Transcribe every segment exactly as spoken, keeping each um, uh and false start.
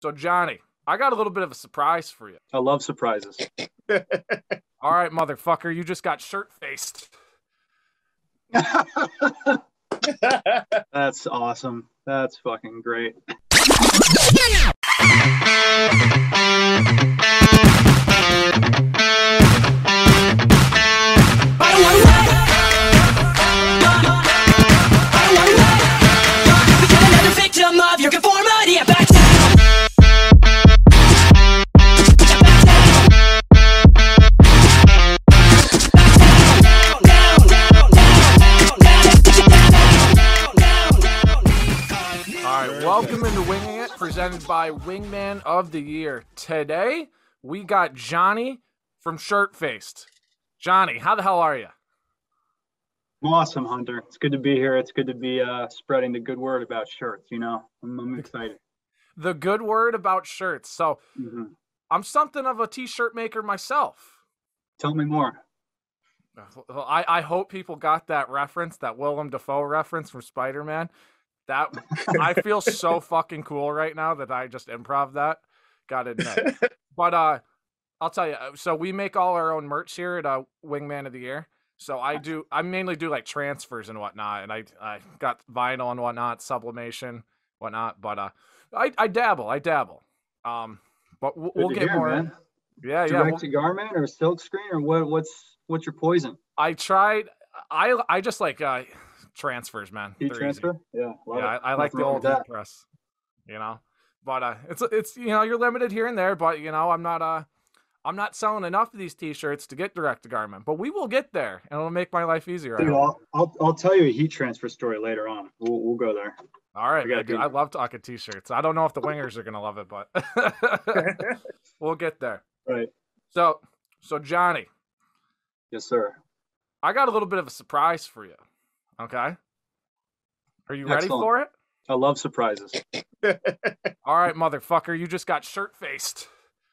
So, Johnny, I got a little bit of a surprise for you. I love surprises. All right, motherfucker, you just got shirt-faced. That's awesome. That's fucking great. Welcome into Winging It, presented by Wingman of the Year. Today, we got Johnny from Shirt-Faced. Johnny, how the hell are you? Awesome, Hunter. It's good to be here. It's good to be uh, spreading the good word about shirts, you know? I'm, I'm excited. The good word about shirts. So, mm-hmm. I'm something of a t-shirt maker myself. Tell me more. I, I hope people got that reference, that Willem Dafoe reference from Spider-Man. That I feel so fucking cool right now that I just improv that. Gotta admit. But uh, I'll tell you. So we make all our own merch here at uh, Wingman of the Year. So I do. I mainly do like transfers and whatnot, and I I got vinyl and whatnot, sublimation, whatnot. But uh, I I dabble. I dabble. Um, but we'll, we'll get hear, more. Man. Yeah, Direct yeah. Direct to garment or silk screen or what? What's what's your poison? I tried. I I just like. Uh, transfers, man. Heat transfer, easy. yeah, yeah. I, I like the old heat press, you know. But uh, it's it's you know you're limited here and there, but you know I'm not uh I'm not selling enough of these T-shirts to get direct to garment, but we will get there, and it'll make my life easier. Dude, I'll, I'll I'll tell you a heat transfer story later on. We'll we'll go there. All right, man, dude, I love talking T-shirts. I don't know if the wingers are gonna love it, but we'll get there. Right. So so Johnny. Yes, sir. I got a little bit of a surprise for you. Okay. Are you ready Excellent. for it? I love surprises. All right, motherfucker, you just got shirt-faced.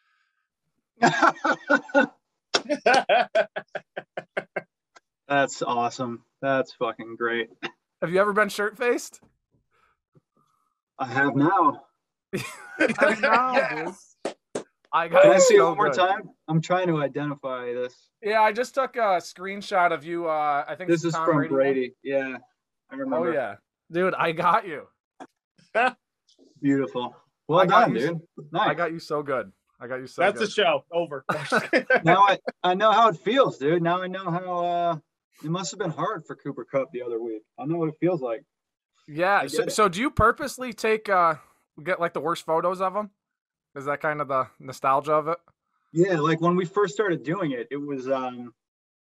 That's awesome. That's fucking great. Have you ever been shirt-faced? I have now. now, dude. I got Can I see so it one more good. time? I'm trying to identify this. Yeah, I just took a screenshot of you. Uh, I think this is Tom from Brady. Brady. Yeah, I remember. Oh yeah, dude, I got you. Beautiful. Well I done, you, dude. Nice. I got you so good. I got you so. That's good. the show. Over. Now I, I know how it feels, dude. Now I know how. Uh, it must have been hard for Cooper Kupp the other week. I know what it feels like. Yeah. So, so do you purposely take uh get like the worst photos of them? Is that kind of the nostalgia of it? Yeah, like when we first started doing it, it was um,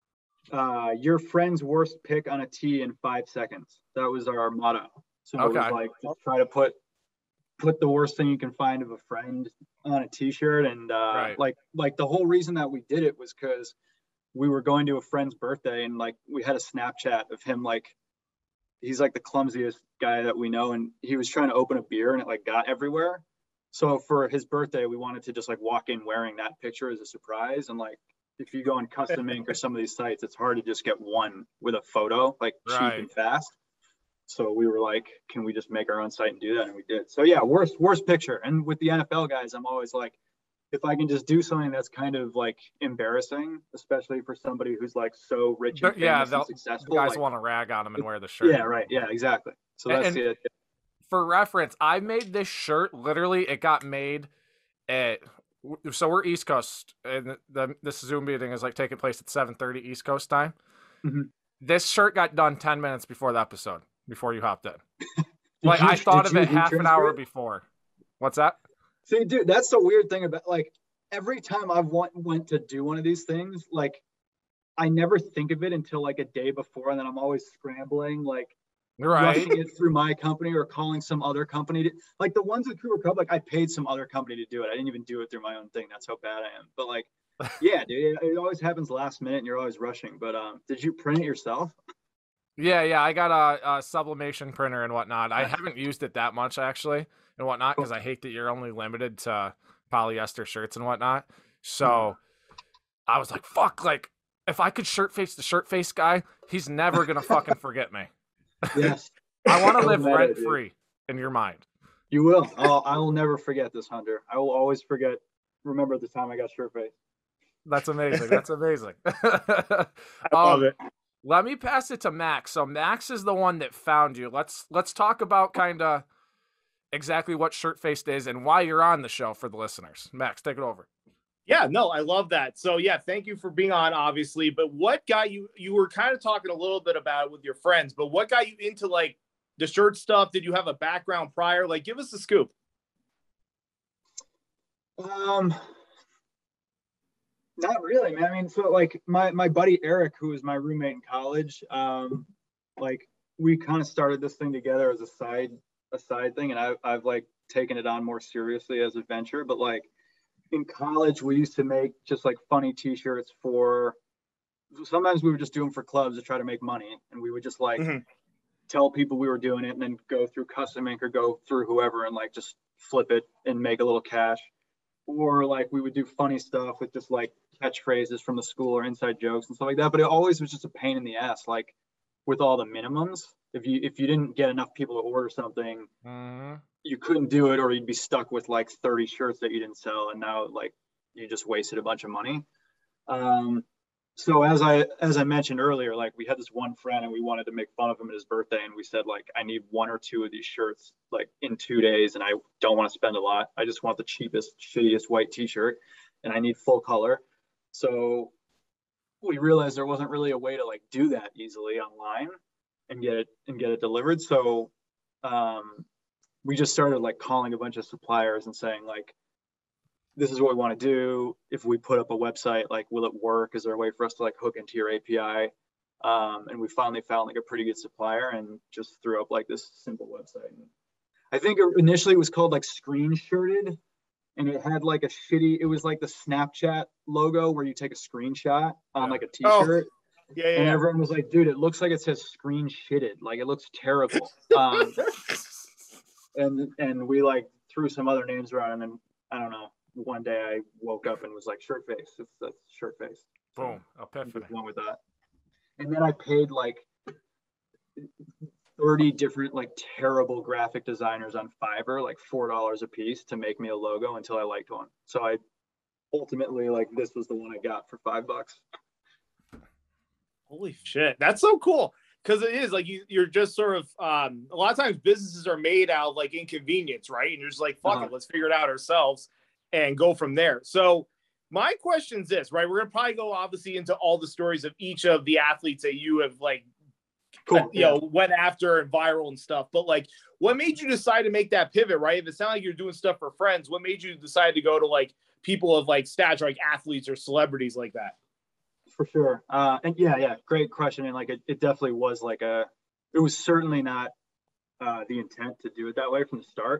uh, your friend's worst pick on a tee in five seconds. That was our motto. So okay. It was like just try to put put the worst thing you can find of a friend on a T-shirt, and uh, right. like like the whole reason that we did it was because we were going to a friend's birthday, and like we had a Snapchat of him, like he's like the clumsiest guy that we know, and he was trying to open a beer, and it like got everywhere. So for his birthday, we wanted to just like walk in wearing that picture as a surprise. And like, if you go on Custom Ink or some of these sites, it's hard to just get one with a photo, like right. cheap and fast. So we were like, can we just make our own site and do that? And we did. So yeah, worst, worst picture. And with the N F L guys, I'm always like, if I can just do something that's kind of like embarrassing, especially for somebody who's like so rich and, yeah, and successful. Guys like, want to rag on them and wear the shirt. Yeah, right. Yeah, exactly. So that's and, it. For reference, I made this shirt. Literally, it got made at. So we're East Coast, and the this Zoom meeting is like taking place at seven thirty East Coast time. Mm-hmm. This shirt got done ten minutes before the episode, before you hopped in. Like you, I thought of it half an hour it? before. What's that? See, dude, that's the weird thing about like every time I've want, went to do one of these things, like I never think of it until like a day before, and then I'm always scrambling, like. Right. Rushing it through my company or calling some other company to, like the ones with Cooper Kupp, like I paid some other company to do it. I didn't even do it through my own thing. That's how bad I am. But like, yeah, dude, it, it always happens last minute and you're always rushing. But um, did you print it yourself? Yeah, yeah, I got a, a sublimation printer and whatnot. I haven't used it that much actually and whatnot because I hate that you're only limited to polyester shirts and whatnot. So I was like, fuck, like if I could shirt face the shirt face guy, he's never gonna fucking forget me. Yes. I want to live rent free in your mind. You will. I'll, I will never forget this, Hunter. I will always forget. Remember the time I got shirt face. That's amazing. That's amazing. I um, love it. Let me pass it to Max. So Max is the one that found you. Let's let's talk about kind of exactly what Shirt Faced is and why you're on the show for the listeners. Max, take it over. Yeah, no, I love that. So yeah, thank you for being on, obviously. But what got you? You were kind of talking a little bit about it with your friends, but what got you into like the shirt stuff? Did you have a background prior? Like, give us the scoop. Um, not really, man. I mean, so like my my buddy Eric, who was my roommate in college, um, like we kind of started this thing together as a side a side thing, and I, I've like taken it on more seriously as a venture. But like in college, we used to make just like funny T-shirts for. Sometimes we would just do them for clubs to try to make money, and we would just like mm-hmm. tell people we were doing it, and then go through Custom Ink or go through whoever, and like just flip it and make a little cash. Or like we would do funny stuff with just like catchphrases from the school or inside jokes and stuff like that. But it always was just a pain in the ass, like with all the minimums. If you if you didn't get enough people to order something, mm-hmm. you couldn't do it, or you'd be stuck with like thirty shirts that you didn't sell, and now like you just wasted a bunch of money. Um, so as I as I mentioned earlier, like we had this one friend, and we wanted to make fun of him at his birthday, and we said like, I need one or two of these shirts like in two days, and I don't want to spend a lot. I just want the cheapest, shittiest white T-shirt, and I need full color. So we realized there wasn't really a way to like do that easily online and get it and get it delivered. So um, we just started like calling a bunch of suppliers and saying like, this is what we want to do. If we put up a website, like, will it work? Is there a way for us to like hook into your A P I? Um, and we finally found like a pretty good supplier and just threw up like this simple website. And I think initially it was called like Screen Shirted, and it had like a shitty, it was like the Snapchat logo where you take a screenshot on like a T-shirt. Oh, yeah, yeah. And everyone was like, dude, it looks like it says Screen Shitted. Like it looks terrible. Um, and, and we like threw some other names around, and then I don't know. One day I woke up and was like, Shirt Face. It's that's Shirt Face. Boom. Epiphany. Went with that. And then I paid like thirty different like terrible graphic designers on Fiverr, like four dollars a piece, to make me a logo until I liked one. So I ultimately like this was the one I got for five bucks. Holy shit. That's so cool. Because it is like you, you're just sort of um, a lot of times businesses are made out of like inconvenience, right? And you're just like, fuck uh-huh. it, let's figure it out ourselves and go from there. So my question is this, right? We're going to probably go obviously into all the stories of each of the athletes that you have like, cool. you yeah. know, went after and viral and stuff. But like, what made you decide to make that pivot, right? If it sounds like you're doing stuff for friends, what made you decide to go to like people of like stature, like athletes or celebrities like that? For sure. Uh, and yeah, yeah, great question. And like, it, it definitely was like a, it was certainly not uh, the intent to do it that way from the start.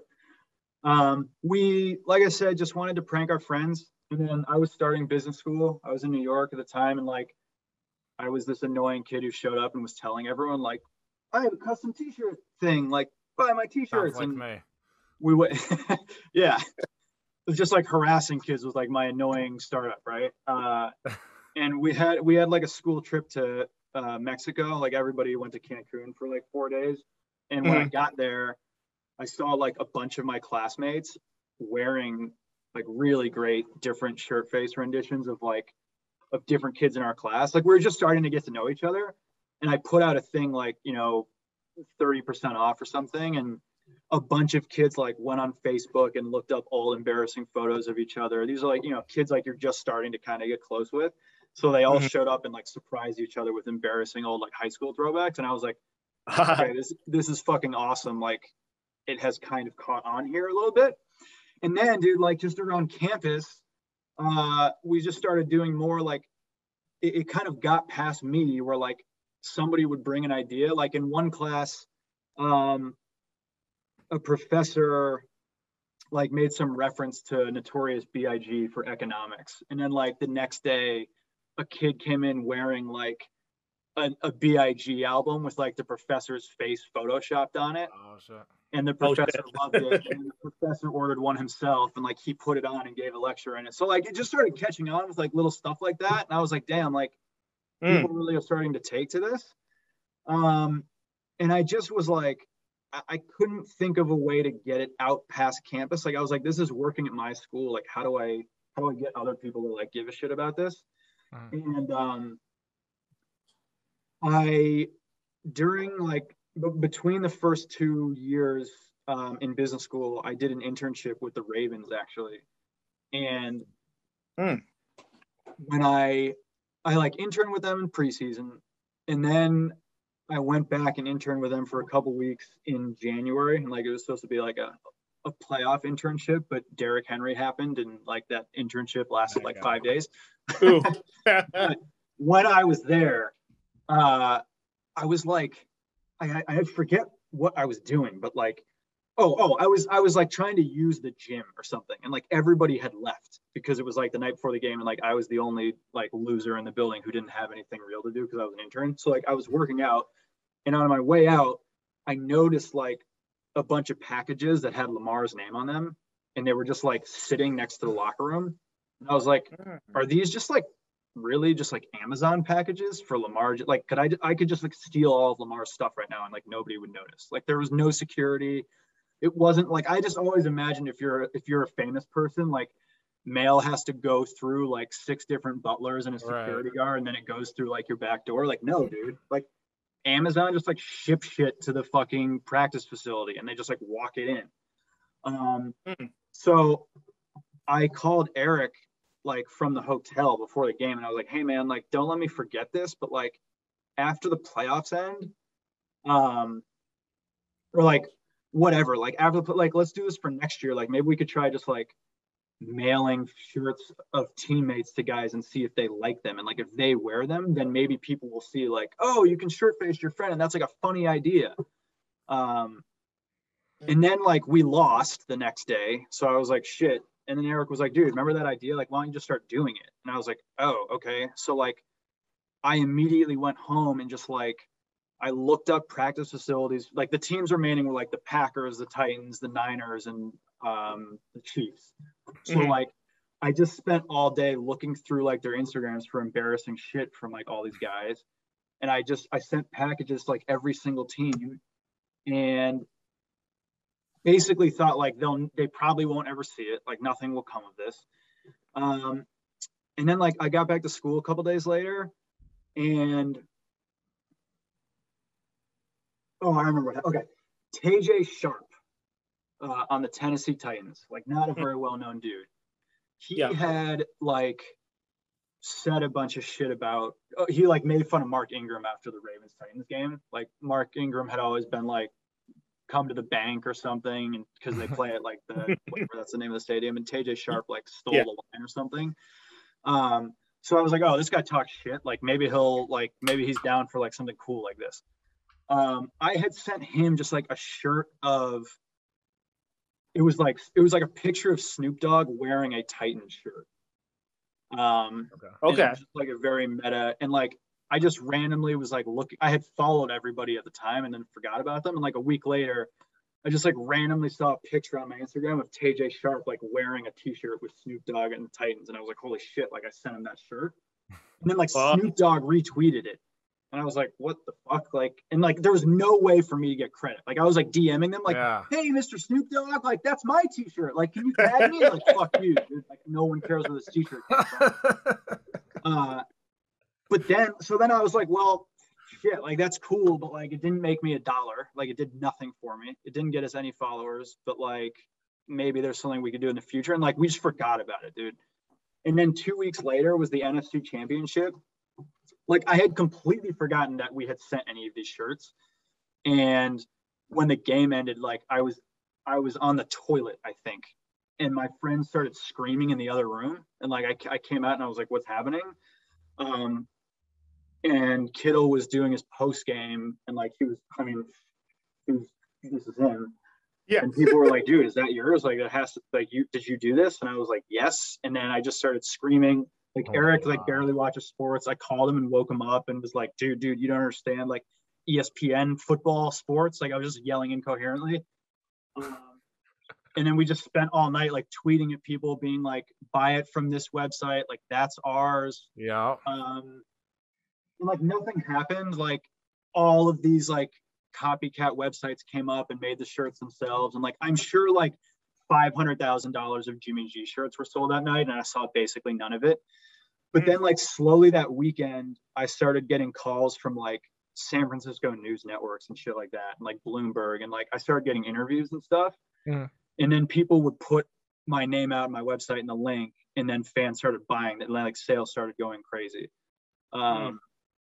Um, we, like I said, just wanted to prank our friends. And then I was starting business school. I was in New York at the time. And like, I was this annoying kid who showed up and was telling everyone like, I have a custom T-shirt thing, like buy my T-shirts. Sounds like and me. We went, yeah, it was just like harassing kids was like my annoying startup. Right. Uh, and we had, we had like a school trip to uh, Mexico. Like everybody went to Cancun for like four days. And when mm-hmm. I got there, I saw like a bunch of my classmates wearing like really great different Shirt Face renditions of like of different kids in our class. Like we were just starting to get to know each other. And I put out a thing like, you know, thirty percent off or something. And a bunch of kids like went on Facebook and looked up all embarrassing photos of each other. These are like, you know, kids like you're just starting to kind of get close with. So they all mm-hmm. showed up and like surprised each other with embarrassing old like high school throwbacks. And I was like, okay, this this is fucking awesome. Like, it has kind of caught on here a little bit. And then, dude, like just around campus, uh, we just started doing more like, it, it kind of got past me where like somebody would bring an idea. Like in one class, um, a professor like made some reference to Notorious B I G for economics. And then like the next day, a kid came in wearing like a, a B I G album with like the professor's face photoshopped on it. Oh, shit. And the professor oh, loved it. And the professor ordered one himself, and like he put it on and gave a lecture in it. So like it just started catching on with like little stuff like that. And I was like, damn, like mm. people really are starting to take to this. Um, and I just was like, I, I couldn't think of a way to get it out past campus. Like I was like, this is working at my school. Like, how do I how do I get other people to like give a shit about this? Mm-hmm. And um, I during like b- between the first two years um, in business school, I did an internship with the Ravens actually, and mm. when I I like interned with them in preseason, and then I went back and interned with them for a couple weeks in January, and like it was supposed to be like a a playoff internship, but Derrick Henry happened, and like that internship lasted like five days. When I was there, uh, I was like, I I forget what I was doing, but like, oh oh, I was I was like trying to use the gym or something, and like everybody had left because it was like the night before the game, and like I was the only like loser in the building who didn't have anything real to do because I was an intern. So like I was working out, and on my way out, I noticed like a bunch of packages that had Lamar's name on them, and they were just like sitting next to the locker room. And I was like, are these just like really just like Amazon packages for Lamar? Like, could I, I could just like steal all of Lamar's stuff right now and like nobody would notice. Like there was no security. It wasn't like, I just always imagined if you're, if you're a famous person, like mail has to go through like six different butlers and a security right. guard, and then it goes through like your back door. Like, no, dude, like Amazon just like ship shit to the fucking practice facility and they just like walk it in. Um, mm. So I called Eric like from the hotel before the game, and I was like, hey man, like don't let me forget this, but like after the playoffs end, um, or like whatever, like after the, like let's do this for next year. Like maybe we could try just like mailing shirts of teammates to guys and see if they like them, and like if they wear them, then maybe people will see like, oh, you can shirt face your friend, and that's like a funny idea. Um, and then like we lost the next day, so I was like, shit. And then Eric was like, dude, remember that idea? Like, why don't you just start doing it? And I was like, oh, okay. So like I immediately went home and just like I looked up practice facilities. Like the teams remaining were like the Packers, the Titans, the Niners, and um, the Chiefs. So mm-hmm. like I just spent all day looking through like their Instagrams for embarrassing shit from like all these guys. And I just, I sent packages to like every single team and basically thought like they'll, they probably won't ever see it. Like nothing will come of this. Um, and then like I got back to school a couple days later and oh, I remember what, okay. T J Sharp uh, on the Tennessee Titans, like not a very well-known dude. He yeah. had like said a bunch of shit about, oh, he like made fun of Mark Ingram after the Ravens Titans game. Like Mark Ingram had always been like, come to the bank or something, and because they play at like the whatever that's the name of the stadium, and T J Sharp like stole yeah. the line or something. Um, so I was like, oh, this guy talks shit. Like maybe he'll like maybe he's down for like something cool like this. Um, I had sent him just like a shirt of. It was like it was like a picture of Snoop Dogg wearing a Titan shirt. Um, okay. Okay. Just like a very meta, and like I just randomly was like looking. I had followed everybody at the time and then forgot about them. And like a week later, I just like randomly saw a picture on my Instagram of T J Sharp like wearing a T-shirt with Snoop Dogg and the Titans, and I was like, holy shit! Like I sent him that shirt, and then like uh, Snoop Dogg retweeted it. And I was like, what the fuck? Like, and like, there was no way for me to get credit. Like, I was like DMing them, like, yeah. hey, Mister Snoop Dogg, like, that's my T-shirt. Like, can you tag me? Like, fuck you, dude. Like, no one cares where this T-shirt came from. uh, but then, so then I was like, well, shit, like, that's cool, but like, it didn't make me a dollar. Like, it did nothing for me. It didn't get us any followers, but like, maybe there's something we could do in the future. And like, we just forgot about it, dude. And then two weeks later was the N F C Championship. Like I had completely forgotten that we had sent any of these shirts. And when the game ended, like I was, I was on the toilet, I think. And my friend started screaming in the other room. And like, I, I came out and I was like, what's happening? Um, and Kittle was doing his post game. And like, he was, I mean, he was, this is him. Yeah. And people were like, dude, is that yours? Like it has to, like, you, did you do this? And I was like, yes. And then I just started screaming. Like oh Eric, like barely watches sports. I called him and woke him up and was like, dude, dude, you don't understand like E S P N football sports. Like I was just yelling incoherently. Um, and then we just spent all night like tweeting at people being like, buy it from this website. Like that's ours. Yeah. Um, and like nothing happened. Like all of these like copycat websites came up and made the shirts themselves. And like, I'm sure like five hundred thousand dollars of Jimmy G shirts were sold that night. And I saw basically none of it. But then like slowly that weekend, I started getting calls from like San Francisco news networks and shit like that. And like Bloomberg. And like, I started getting interviews and stuff. Yeah. And then people would put my name out on my website and the link, and then fans started buying it. And like sales started going crazy. Um, mm.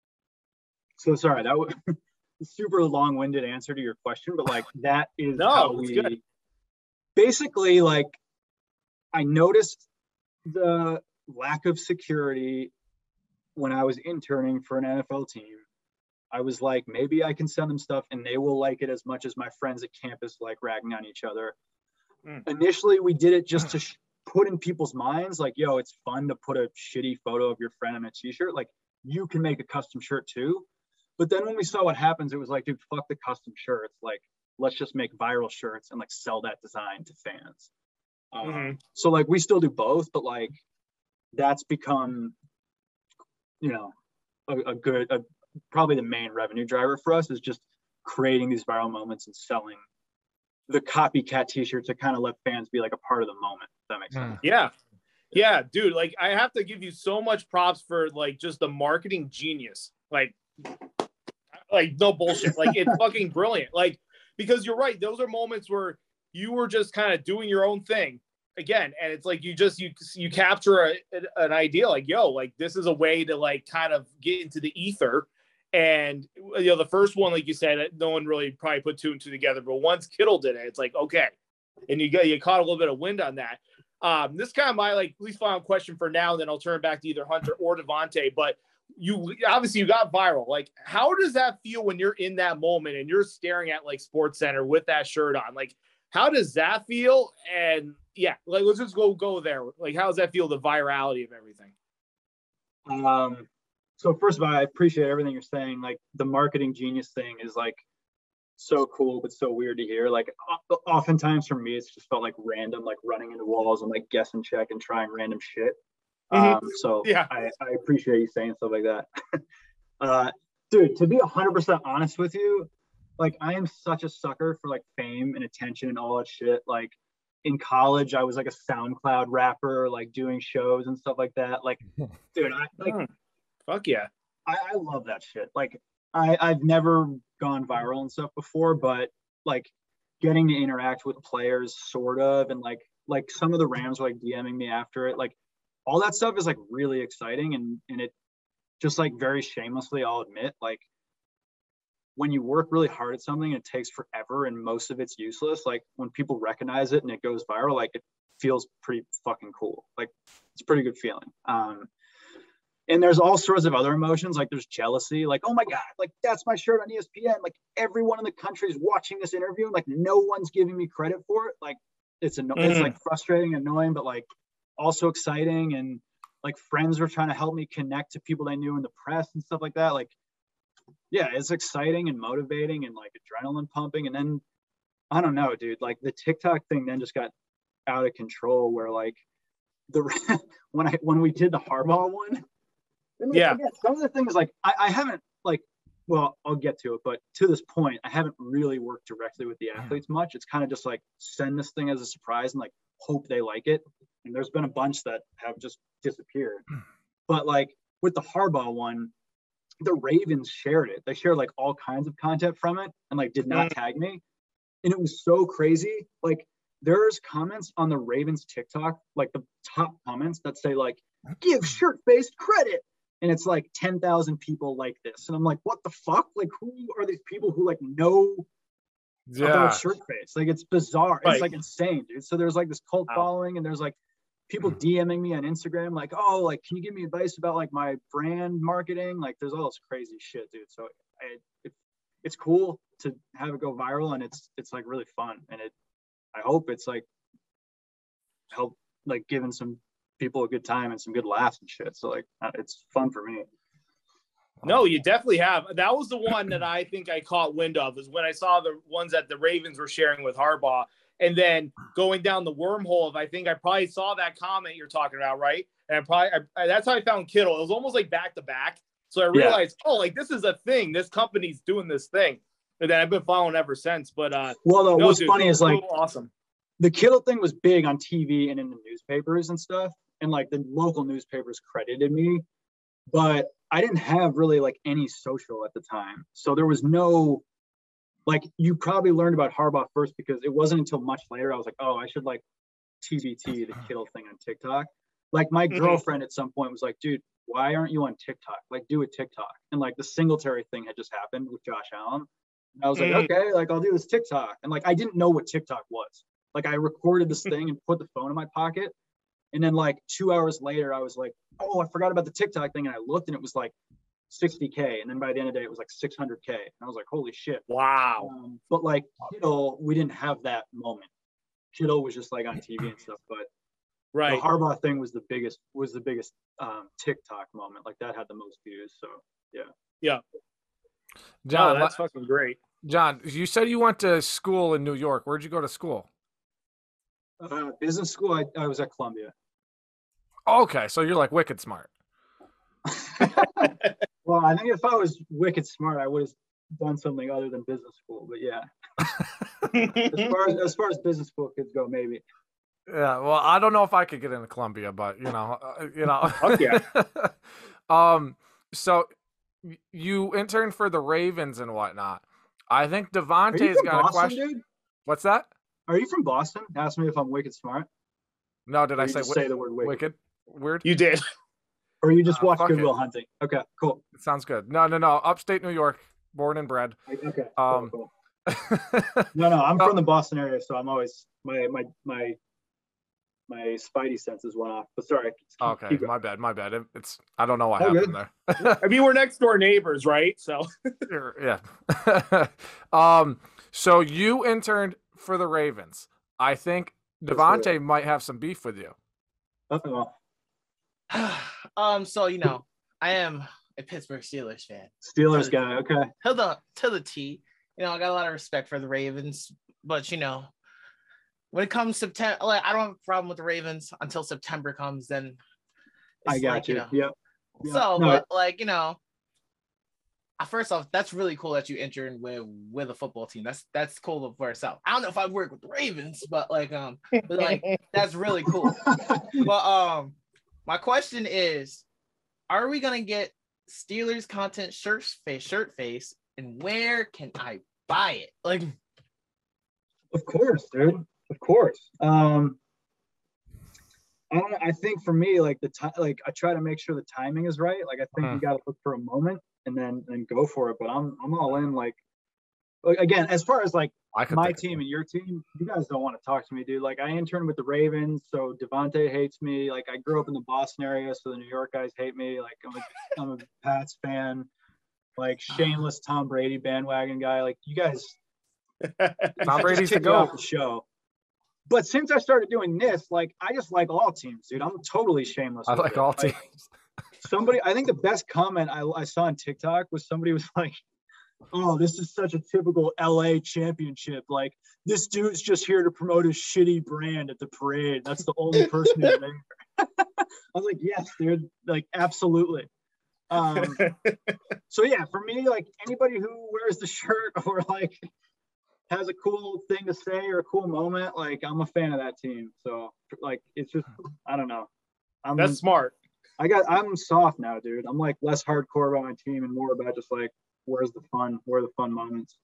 So sorry, that was a super long-winded answer to your question, but like that is no, how we good. Basically like I noticed the lack of security when I was interning for an N F L team. I was like, maybe I can send them stuff and they will like it as much as my friends at campus like ragging on each other. Mm. Initially, we did it just to sh- put in people's minds, like, yo, it's fun to put a shitty photo of your friend on a t-shirt. Like, you can make a custom shirt too. But then when we saw what happens, it was like, dude, fuck the custom shirts. Like, let's just make viral shirts and like sell that design to fans. Um, mm-hmm. So like, we still do both, but like, that's become, you know, a, a good, a, probably the main revenue driver for us is just creating these viral moments and selling the copycat t-shirts to kind of let fans be like a part of the moment. If that makes sense. Yeah. Yeah, dude, like I have to give you so much props for like just the marketing genius. Like, like no bullshit. Like it's fucking brilliant. Like, because you're right. Those are moments where you were just kind of doing your own thing again. And it's like, you just, you, you capture a, an idea like, yo, like this is a way to like kind of get into the ether. And, you know, the first one, like you said, no one really probably put two and two together, but once Kittle did it, it's like, okay. And you got, you caught a little bit of wind on that. Um, this kind of my like, at least final question for now, and then I'll turn back to either Hunter or Devontae, but you obviously you got viral. Like, how does that feel when you're in that moment and you're staring at like Sports Center with that shirt on? Like, how does that feel? And yeah, like, let's just go, go there. Like, how does that feel? The virality of everything. Um, so first of all, I appreciate everything you're saying. Like the marketing genius thing is like so cool, but so weird to hear. Like oftentimes for me, it's just felt like random, like running into walls and like guess and check and trying random shit. Mm-hmm. Um, so yeah, I, I appreciate you saying stuff like that. uh, dude, to be a hundred percent honest with you, like I am such a sucker for like fame and attention and all that shit. Like in college, I was like a SoundCloud rapper, like doing shows and stuff like that. Like, dude, I like, mm, fuck yeah. I, I love that shit. Like I, I've never gone viral and stuff before, but like getting to interact with players sort of, and like, like some of the Rams were like DMing me after it, like all that stuff is like really exciting. And, and it just like very shamelessly, I'll admit, like when you work really hard at something, it takes forever and most of it's useless. Like when people recognize it and it goes viral, like it feels pretty fucking cool. Like it's a pretty good feeling. Um, And there's all sorts of other emotions. Like there's jealousy, like, oh my God, like that's my shirt on E S P N. Like everyone in the country is watching this interview. Like no one's giving me credit for it. Like it's, anno- mm. it's like frustrating, annoying, but like also exciting. And like friends were trying to help me connect to people they knew in the press and stuff like that. Like, yeah, it's exciting and motivating and like adrenaline pumping. And then I don't know, dude, like the TikTok thing then just got out of control where like the, when I, when we did the Harbaugh one, Like, yeah. Again, some of the things like I, I haven't like, well, I'll get to it, but to this point, I haven't really worked directly with the athletes much. It's kind of just like send this thing as a surprise and like hope they like it. And there's been a bunch that have just disappeared. But like with the Harbaugh one, the Ravens shared it. They shared like all kinds of content from it and like did not tag me. And it was so crazy. Like there's comments on the Ravens TikTok, like the top comments that say like, give shirt-based credit. And it's like ten thousand people like this. And I'm like, what the fuck? Like, who are these people who like know yeah. about shirt face? Like, it's bizarre. Right. It's like insane, dude. So there's like this cult wow. following and there's like people DMing me on Instagram, like, oh, like, can you give me advice about like my brand marketing? Like, there's all this crazy shit, dude. So I, it, it's cool to have it go viral and it's, it's like really fun. And it, I hope it's like help, like giving some people a good time and some good laughs and shit. So like it's fun for me. No, you definitely have. That was the one that I think I caught wind of, is when I saw the ones that the Ravens were sharing with Harbaugh, and then going down the wormhole of, I think I probably saw that comment you're talking about, right? And I probably I, that's how I found Kittle. It was almost like back to back. So I realized, yeah. oh, like this is a thing. This company's doing this thing. that I've been following ever since. But uh, well, though, no, what's dude, funny is like awesome. The Kittle thing was big on T V and in the newspapers and stuff, and like the local newspapers credited me, but I didn't have really like any social at the time, so there was no like you probably learned about Harbaugh first because it wasn't until much later I was like, oh, I should like T B T the Kittle thing on TikTok. Like my Mhm. girlfriend at some point was like, dude, why aren't you on TikTok? Like do a TikTok. And like the Singletary thing had just happened with Josh Allen. And I was like, Mhm. okay, like I'll do this TikTok. And like I didn't know what TikTok was. Like I recorded this thing and put the phone in my pocket. And then like two hours later, I was like, oh, I forgot about the TikTok thing. And I looked and it was like sixty K. And then by the end of the day, it was like six hundred K. And I was like, holy shit. Wow. Um, but like Kittle, we didn't have that moment. Kittle was just like on T V and stuff. But Right. the Harbaugh thing was the biggest was the biggest um, TikTok moment. Like that had the most views. So yeah. Yeah. John, Oh, that's fucking great. John, you said you went to school in New York. Where'd you go to school? Uh, business school. I, I was at Columbia. Okay, so you're like wicked smart. Well, I think if I was wicked smart, I would have done something other than business school. But yeah, as far as as far as business school kids go, maybe. Yeah, well, I don't know if I could get into Columbia, but you know, uh, you know. Fuck yeah. um, so y- you interned for the Ravens and whatnot. I think Are you Devontae's from got a Boston, question. dude? What's that? Are you from Boston? Ask me if I'm wicked smart. No, did Or I you say just wi- say the word wicked? wicked? Weird. You did. Or you just Uh, watch fuck Good it. Will Hunting? Okay, cool. Sounds good. No, no, no. Upstate New York, born and bred. Okay, Um, cool, cool. No, no, I'm No. from the Boston area, so I'm always my my my my spidey senses went off. But sorry. Keep, Okay, keep going. my bad, my bad. It- It's I don't know what All happened there. I mean, we're next door neighbors, right? So Yeah. um. So you interned for the Ravens. I think Devontae might have some beef with you. Uh-oh. um, so you know, I am a Pittsburgh Steelers fan. Steelers guy. Okay. To the to the T. You know, I got a lot of respect for the Ravens, but you know, when it comes September, like I don't have a problem with the Ravens until September comes. Then I it's got like, you. you know. Yep. Yeah. So, No, but like you know, uh, first off, that's really cool that you interned with with a football team. That's that's cool for itself. I don't know if I work with the Ravens, but like um, but like that's really cool. But um, my question is, are we gonna get Steelers content shirt face shirt face, and where can I buy it? Like, Of course, dude. Of course. Um, I don't know. I think for me, like the time, like I try to make sure the timing is right. Like I think Hmm. you got to look for a moment and then then go for it. But I'm I'm all in. Like, like again, as far as like I could my think of team and your team, you guys don't want to talk to me, dude. Like I interned with the Ravens, so Devontae hates me. Like I grew up in the Boston area, so the New York guys hate me. Like I'm a I'm a Pats fan. Like shameless Tom Brady bandwagon guy. Like you guys. Tom Brady's the kicked me off goat. the show. But since I started doing this, like I just like all teams, dude. I'm totally shameless. I with like it. all teams. Somebody, I think the best comment I, I saw on TikTok was somebody was like, "Oh, this is such a typical L A championship. Like this dude's just here to promote his shitty brand at the parade. That's the only person who's there." I was like, "Yes, dude. Like absolutely." Um, so yeah, for me, like anybody who wears the shirt or like has a cool thing to say or a cool moment, like I'm a fan of that team. So like it's just I don't know. I'm that's smart. I got I'm soft now, dude. I'm like less hardcore about my team and more about just like where's the fun, where are the fun moments.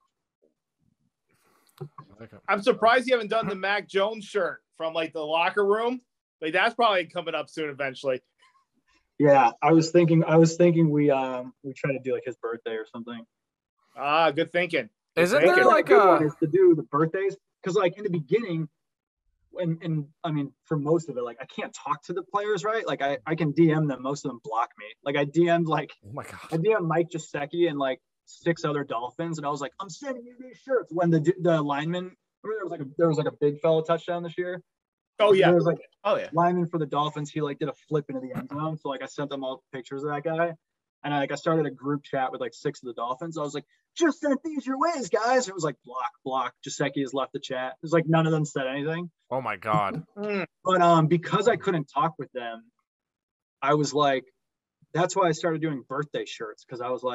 I like it. I'm surprised you haven't done the Mac Jones shirt from like the locker room. Like that's probably coming up soon eventually. Yeah, I was thinking I was thinking we um we try to do like his birthday or something. Ah, good thinking. Isn't Thank there you. like a good a one is to do the birthdays because like in the beginning and and I mean for most of it like I can't talk to the players, right? Like I I can D M them, most of them block me. Like I D M'd like oh my I god. D M'd Mike Gesicki and like six other Dolphins and I was like I'm sending you these shirts when the the lineman remember there was like a there was like a big fella touchdown this year. Oh yeah. There was like oh yeah, lineman for the Dolphins. He like did a flip into the end zone. So like I sent them all pictures of that guy. And I like I started a group chat with like six of the Dolphins. I was like, just sent these your ways, guys. It was like block, block. Gesicki has left the chat. It was like none of them said anything. Oh my god. Mm. But um, because I couldn't talk with them, I was like, that's why I started doing birthday shirts because I was like,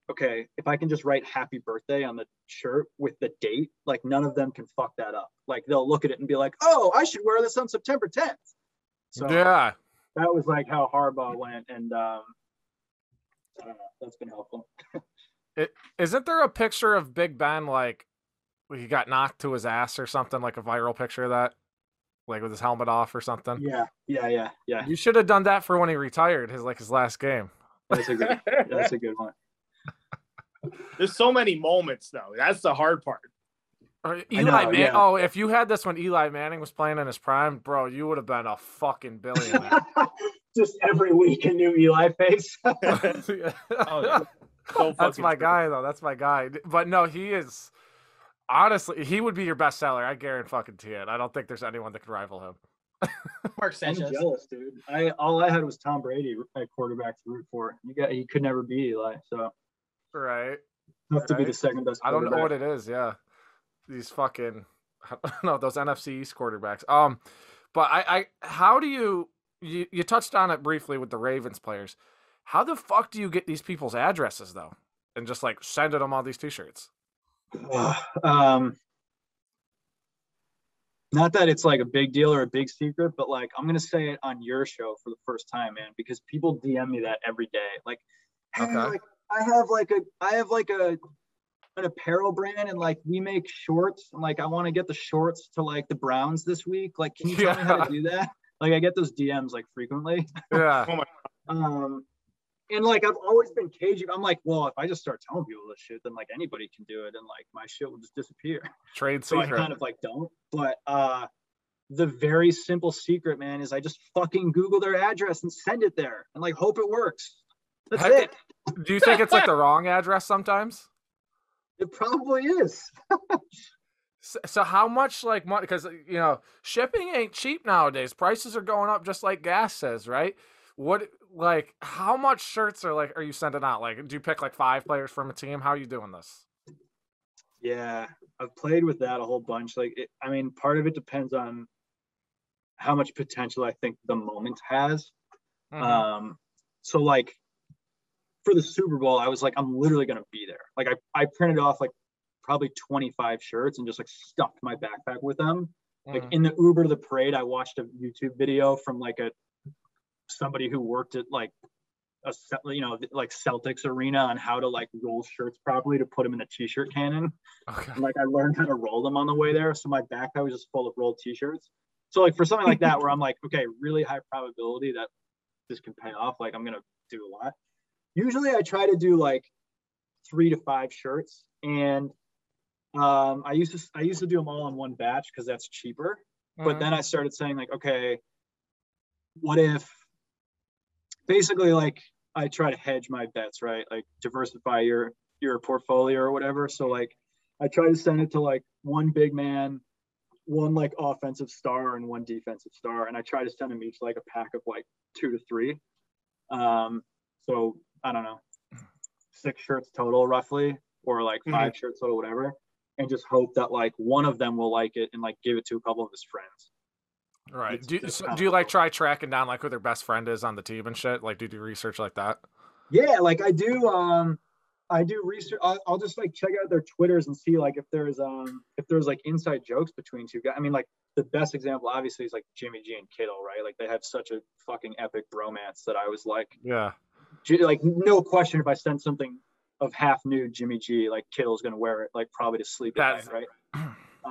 okay, if I can just write happy birthday on the shirt with the date, like none of them can fuck that up. Like they'll look at it and be like, oh, I should wear this on September tenth. So yeah, that was like how Harbaugh went. And um, I don't know, that's been helpful. it, isn't there a picture of Big Ben like he got knocked to his ass or something, like a viral picture of that, like with his helmet off or something? Yeah, yeah, yeah, yeah. You should have done that for when he retired, his like his last game. That's a good, that's a good one. There's so many moments though. That's the hard part. Or Eli know, Man- yeah. Oh, if you had this when Eli Manning was playing in his prime, bro, you would have been a fucking billionaire. Just every week a new Eli face. Oh, yeah. So That's fucking my true. guy, though. That's my guy. But no, he is honestly, he would be your bestseller. I guarantee it. I don't think there's anyone that could rival him. Mark I'm Sanchez. jealous, dude. I all I had was Tom Brady at quarterback to root for. You got he could never beat Eli, so Right. tough to be Right. the second best. I don't know what quarterback. it is. Yeah, these fucking no, those N F C East quarterbacks. Um, but I, I, how do you, you, you touched on it briefly with the Ravens players. How the fuck do you get these people's addresses though, and just like sending them all these T-shirts? um, not that it's like a big deal or a big secret, but like I'm gonna say it on your show for the first time, man, because people D M me that every day. Like, hey, Okay. like I have like a I have like a an apparel brand and like we make shorts and like I want to get the shorts to like the Browns this week. Like, can you tell me how Yeah. to do that? Like I get those D Ms like frequently. Yeah, Um, and like I've always been cagey. I'm like, well, if I just start telling people this shit, then like anybody can do it, and like my shit will just disappear. trade So I secret. kind of like don't. But uh, the very simple secret, man, is I just fucking Google their address and send it there, and like hope it works. That's Hey, it. Do you think it's like the wrong address sometimes? It probably is. So, so how much like money? Because you know shipping ain't cheap nowadays. Prices are going up just like gas says, right? What like how much shirts are like are you sending out? Like, do you pick like five players from a team? How are you doing this? Yeah, I've played with that a whole bunch. Like, it, I mean, part of it depends on how much potential I think the moment has. Mhm. Um, so like for the Super Bowl, I was like, I'm literally gonna be there. Like I, I printed off like probably twenty-five shirts and just like stuffed my backpack with them. Like Mhm. in the Uber to the parade, I watched a YouTube video from like a somebody who worked at like a you know like Celtics arena on how to like roll shirts properly to put them in a t-shirt cannon. Okay. And like I learned how to roll them on the way there. So my backpack was just full of rolled t-shirts. So like for something like that where I'm like, okay, really high probability that this can pay off, like I'm gonna do a lot. Usually I try to do like three to five shirts, and um, I used to I used to do them all in one batch because that's cheaper. But Mhm. then I started saying like, okay, what if basically like I try to hedge my bets, right? Like diversify your your portfolio or whatever. So like I try to send it to like one big man, one like offensive star, and one defensive star, and I try to send them each like a pack of like two to three. Um, so I don't know, six shirts total roughly, or like five shirts total, whatever, and just hope that like one of them will like it and like give it to a couple of his friends. Right. It's Do, just so, kinda do you like cool. try tracking down like who their best friend is on the team and shit? Like, do you do research like that? Yeah, like I do. Um, I do research. I'll, I'll just like check out their Twitters and see like if there's um if there's like inside jokes between two guys. I mean, like the best example obviously is like Jimmy G and Kittle, right? Like they have such a fucking epic bromance that I was like, Yeah. J- like no question, if I send something of half nude Jimmy G, like Kittle's gonna wear it like probably to sleep at That's- night, right?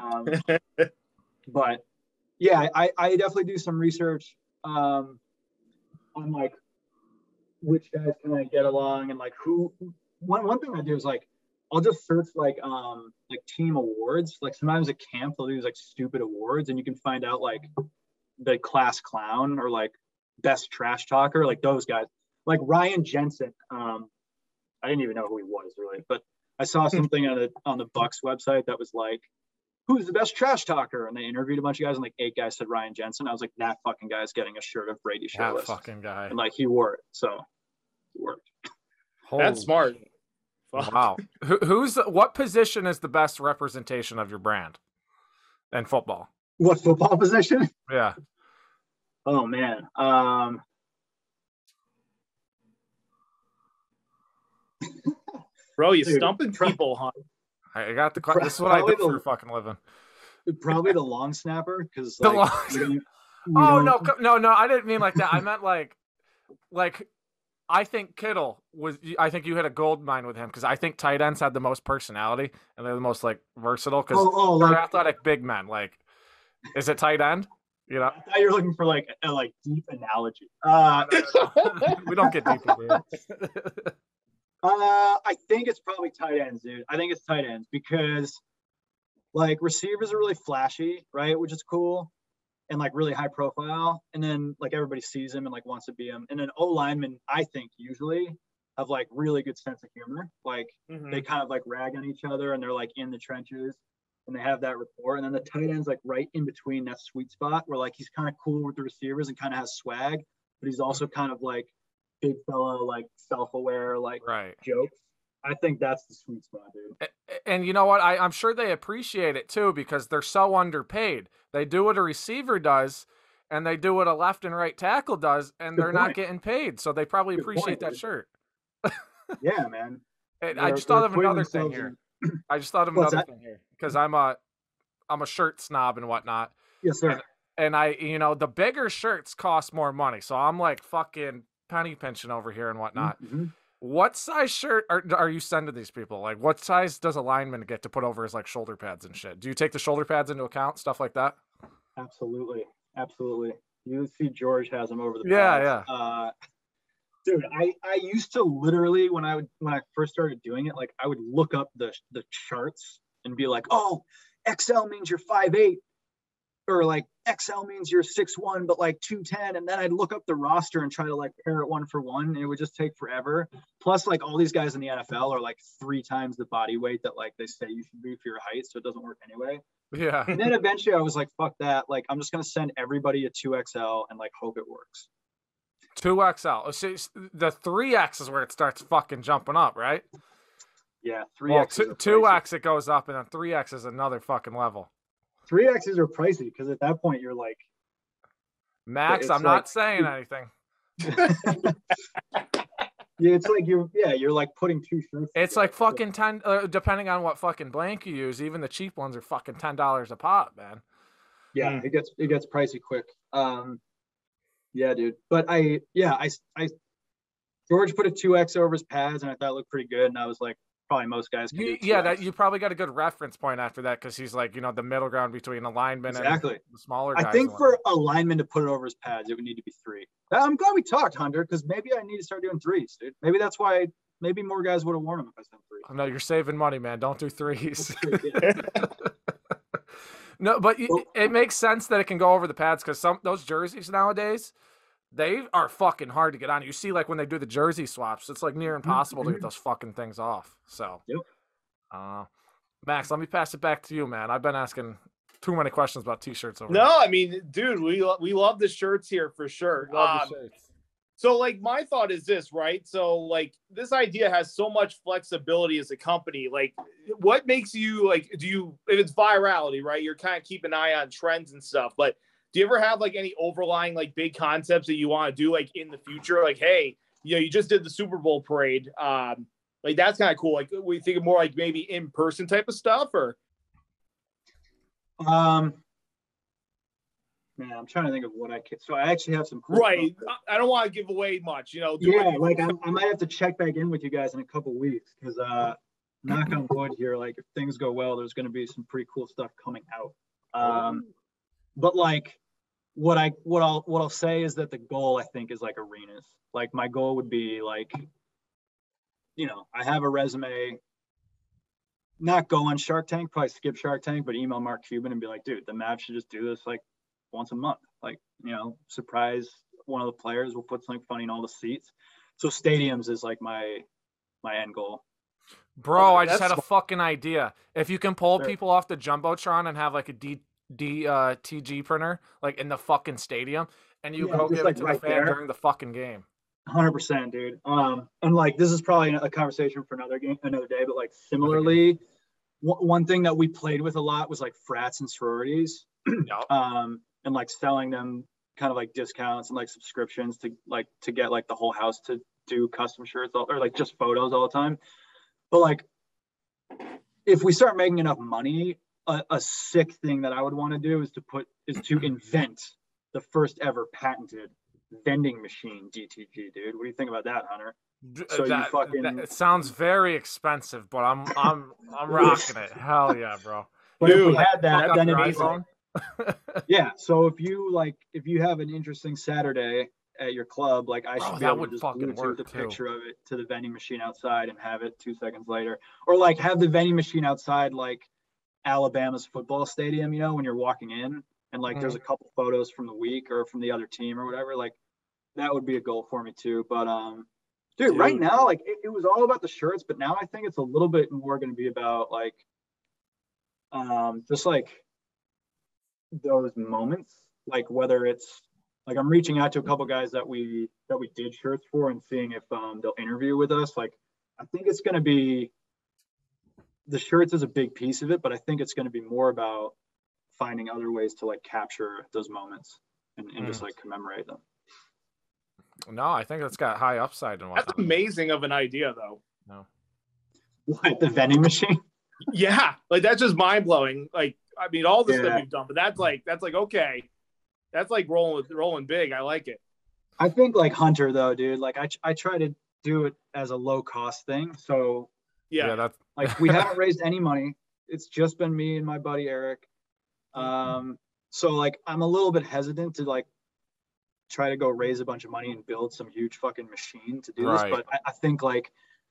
Um, but yeah, I, I definitely do some research um, on like which guys can I get along and like who. One one thing I do is like I'll just search like um like team awards. Like sometimes at camp they'll do like stupid awards, and you can find out like the class clown or like best trash talker, like those guys. Like Ryan Jensen. Um, I didn't even know who he was really, but I saw something on the on the Bucks website that was like, who's the best trash talker? And they interviewed a bunch of guys, and like eight guys said Ryan Jensen. I was like, that fucking guy's getting a shirt of Brady That shirtless. fucking guy. And like he wore it, so it worked. Holy That's smart. Fuck. Wow. Who, who's the, what position is the best representation of your brand in football? What football position? Yeah. Oh man. Um Bro, you Dude, stumping pro- people, huh? I got the. que- This is what I do Probably for the- a fucking living. Probably the long snapper, because The like, long- we don't- we Oh don't- no, co- no, no! I didn't mean like that. I meant like, like, I think Kittle was. I think you hit a gold mine with him because I think tight ends have the most personality and they're the most like versatile because Oh, oh, they're like, athletic big men. Like, is it tight end? You know, I thought you were looking for like a like deep analogy. Uh, we don't get deep into it. Uh, I think it's probably tight ends, dude. I think it's tight ends because like receivers are really flashy, right? Which is cool and like really high profile. And then like everybody sees them and like wants to be them. And then O linemen, I think usually have like really good sense of humor. Like Mhm. they kind of like rag on each other and they're like in the trenches and they have that rapport. And then the tight end's like right in between that sweet spot where like he's kind of cool with the receivers and kind of has swag, but he's also kind of like big fella, like self-aware, like Right. jokes. I think that's the sweet spot, dude. A- And you know what? I, I'm sure they appreciate it too because they're so underpaid. They do what a receiver does, and they do what a left and right tackle does, and Good they're not point. getting paid. So they probably Good appreciate point, that dude. shirt. Yeah, man. And I They're- just thought they're of putting another thing themselves here. in- I just thought of What's another that? thing here because I'm a I'm a shirt snob and whatnot. Yes, sir. And I, you know, the bigger shirts cost more money. So I'm like fucking penny pinching over here and whatnot. Mhm. What size shirt are, are you sending these people? Like, what size does a lineman get to put over his like shoulder pads and shit? Do you take the shoulder pads into account, stuff like that? Absolutely. Absolutely. You see George has them over the Yeah, pads. Uh, dude, I, I used to literally when I would when I first started doing it, like I would look up the the charts and be like, oh, X L means you're five eight, or like X L means you're six one, but like two ten. And then I'd look up the roster and try to like pair it one for one. And it would just take forever. Plus, like all these guys in the N F L are like three times the body weight that like they say you should be for your height. So it doesn't work anyway. Yeah. And then eventually I was like, fuck that. Like, I'm just going to send everybody a two X L and like hope it works. two X L. See, the three X is where it starts fucking jumping up, right? Yeah. three Well, X. two, two X it goes up, and then three X is another fucking level. three X's are pricey because at that point you're like, Max, It's I'm like- not saying anything. yeah, it's like you're, yeah, you're like putting two shirts. It's together. like fucking ten, uh, depending on what fucking blank you use. Even the cheap ones are fucking ten dollars a pop, man. Yeah, it gets it gets pricey quick. Um, yeah, dude. But I, yeah, I, I, George put a two X over his pads, and I thought it looked pretty good. And I was like, probably most guys can You, do yeah, two X. that you probably got a good reference point after that because he's like, you know, the middle ground between a lineman Exactly. and the smaller guys. I think and for a lineman to put it over his pads, it would need to be three. I'm glad we talked, Hunter, because maybe I need to start doing threes, dude. Maybe that's why. Maybe more guys would have worn them if I said three. whatnot. No, you're saving money, man. Don't do threes. Yeah. No, but you, it makes sense that it can go over the pads because some those jerseys nowadays, they are fucking hard to get on. You see, like when they do the jersey swaps, it's like near impossible to get those fucking things off. So, Yep. uh, Max, let me pass it back to you, man. I've been asking too many questions about t-shirts over. No, I mean, dude, we lo- we love the shirts here for sure. here. Love Um, the shirts. So, like, my thought is this, right? So, like, this idea has so much flexibility as a company. Like, what makes you, like, do you, if it's virality, right? You're kind of keep an eye on trends and stuff. But do you ever have, like, any overlying, like, big concepts that you want to do, like, in the future? Like, hey, you know, you just did the Super Bowl parade. Um, like, that's kind of cool. Like, we think more like maybe in person type of stuff, or? Um, man, I'm trying to think of what I can. So I actually have some. cool Right. stuff. I I don't want to give away much, you know. do Yeah, it- like I, I might have to check back in with you guys in a couple weeks because, uh, knock on wood here, like if things go well, there's going to be some pretty cool stuff coming out. Um, but like what I what I'll what I'll say is that the goal I think is like arenas. Like my goal would be like, you know, I have a resume. Not go on Shark Tank, probably skip Shark Tank, but email Mark Cuban and be like, dude, the Mavs should just do this like once a month. Like, you know, surprise one of the players. We'll put something funny in all the seats. So stadiums is like my my end goal. Bro, I just That's had a fucking idea. If you can pull Sure. people off the Jumbotron and have like a D, D, uh, T G printer, like in the fucking stadium, and you Yeah, go just, give like, it to right the fan there. during the fucking game. one hundred percent, dude. Um, and like this is probably a conversation for another game, another day. But like similarly, one one thing that we played with a lot was like frats and sororities, Yep. um, and like selling them kind of like discounts and like subscriptions to like to get like the whole house to do custom shirts all, or like just photos all the time. But like, if we start making enough money, a, a sick thing that I would want to do is to put is to invent the first ever patented vending machine D T G, dude. What do you think about that, Hunter? So that, you fucking that, it sounds very expensive, but I'm I'm I'm rocking it. Hell yeah, bro. But Dude, if we had that, Fuck then up your it'd be like, iPhone. yeah. So if you like, if you have an interesting Saturday at your club, like I Bro, should be that able would to just fucking Bluetooth work, the too. picture of it to the vending machine outside and have it two seconds later, or like have the vending machine outside like Alabama's football stadium. You know, when you're walking in and like there's a couple photos from the week or from the other team or whatever. Like that would be a goal for me too. But um, dude, Dude. right now, like it, it was all about the shirts, but now I think it's a little bit more going to be about like um, just like those moments, like whether it's like I'm reaching out to a couple guys that we that we did shirts for and seeing if um, they'll interview with us. Like I think it's going to be the shirts is a big piece of it, but I think it's going to be more about finding other ways to like capture those moments and, and mm. just like commemorate them. No, I think it's got high upside and whatnot. That's amazing of an idea, though. No. What, the vending machine? Yeah, like that's just mind blowing. Like, I mean, all the yeah. stuff we've done, but that's like that's like okay, that's like rolling rolling big. I like it. I think like Hunter though, dude. Like I I try to do it as a low cost thing. So yeah, yeah that's like we haven't raised any money. It's just been me and my buddy Eric. Um, so like I'm a little bit hesitant to like try to go raise a bunch of money and build some huge fucking machine to do right. this. But I, I think like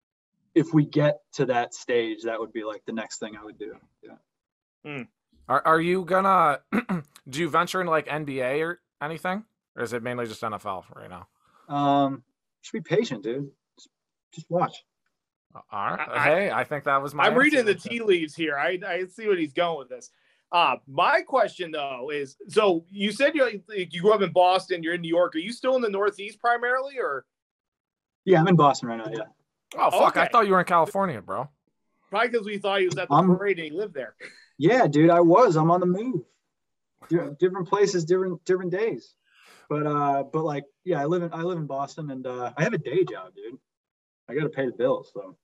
if we get to that stage, that would be like the next thing I would do. Yeah. Mm. Are Are you gonna do you venture into like N B A or anything, or is it mainly just N F L right now? Um, just be patient, dude. Just, just watch. All right. I, hey, I think that was my. I'm reading the answer. tea leaves here. I I see what he's going with this. Uh, my question though is, so you said you you grew up in Boston, you're in New York. Are you still in the Northeast primarily, or? Yeah, I'm in Boston right now. Yeah. Oh fuck! Okay. I thought you were in California, bro. Probably because we thought he was at the I'm, parade and he lived there. Yeah, dude, I was. I'm on the move. Different places, different different days. But uh, but like, yeah, I live in I live in Boston, and uh, I have a day job, dude. I got to pay the bills, so.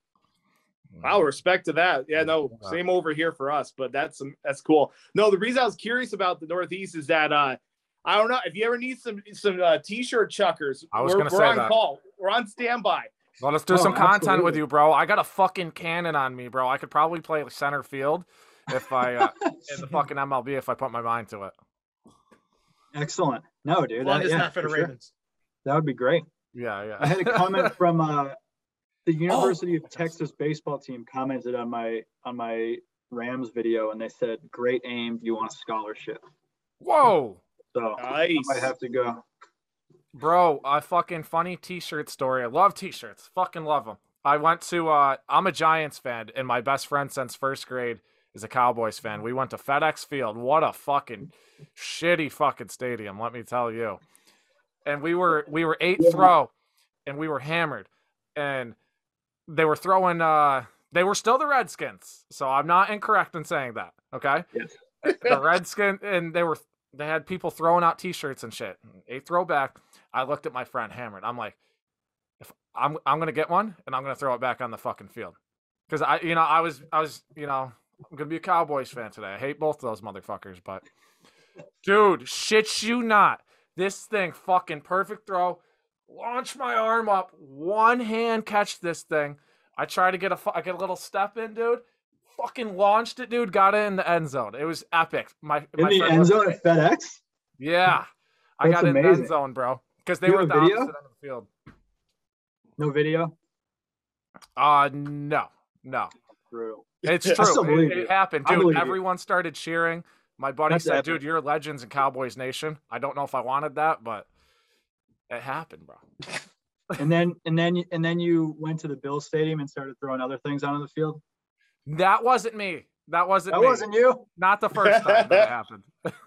Wow, respect to that. Yeah, no, same over here for us, but that's that's cool. No, the reason I was curious about the Northeast is that uh, I don't know if you ever need some some uh, t-shirt chuckers. I was we're, gonna we're say on that. call. We're on standby. Well, let's do Oh, some content absolutely. with you, bro. I got a fucking cannon on me, bro. I could probably play center field if I uh, in the fucking M L B if I put my mind to it. Excellent. No, dude. As long that, as yeah, not for the for sure. Ravens. That would be great. Yeah, yeah. I had a comment from uh, the University Oh. of Texas baseball team commented on my on my Rams video, and they said, "Great aim. Do you want a scholarship?" Whoa, So I Nice. might have to go. bro! A fucking funny T-shirt story. I love T-shirts. Fucking love them. I went to. Uh, I'm a Giants fan, and my best friend since first grade is a Cowboys fan. We went to FedEx Field. What a fucking shitty fucking stadium, let me tell you. And we were we were eighth Yeah. row, and we were hammered, and they were throwing. Uh, they were still the Redskins, so I'm not incorrect in saying that. Okay, Yes. the Redskins, and they were they had people throwing out T-shirts and shit. Eighth row back, I looked at my friend hammered. I'm like, if I'm I'm gonna get one, and I'm gonna throw it back on the fucking field, because I you know I was I was you know. I'm going to be a Cowboys fan today. I hate both of those motherfuckers, but dude, shit you not. This thing, fucking perfect throw. Launch my arm up. One hand catch this thing. I try to get a, I get a little step in, dude. Fucking launched it, dude. Got it in the end zone. It was epic. My, In my the friend end was- zone at FedEx? Yeah. I That's got in the end amazing. zone, bro. Because they You were have at a the video? opposite end of the field. No video? Uh, no. No. Brutal. It's I still true. believe It, you. it happened, I dude. believe you. Everyone started cheering. My buddy That's said, epic. "Dude, you're legends in Cowboys Nation." I don't know if I wanted that, but it happened, bro. And then and then and then you went to the Bills Stadium and started throwing other things onto the field? That wasn't me. That wasn't That me. wasn't you? Not the first time that it happened.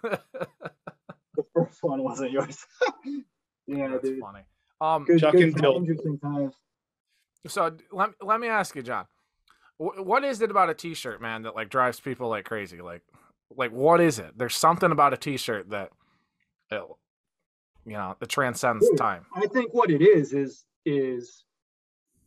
The first one wasn't yours. Yeah, That's dude. funny. Um, Good, Chuck good and times, Dill. interesting times. so let let me ask you, John. wh- What is it about a T-shirt, man, that like drives people like crazy? Like, like what is it? There's something about a T-shirt that, it, you know, it transcends Dude, time. I think what it is is is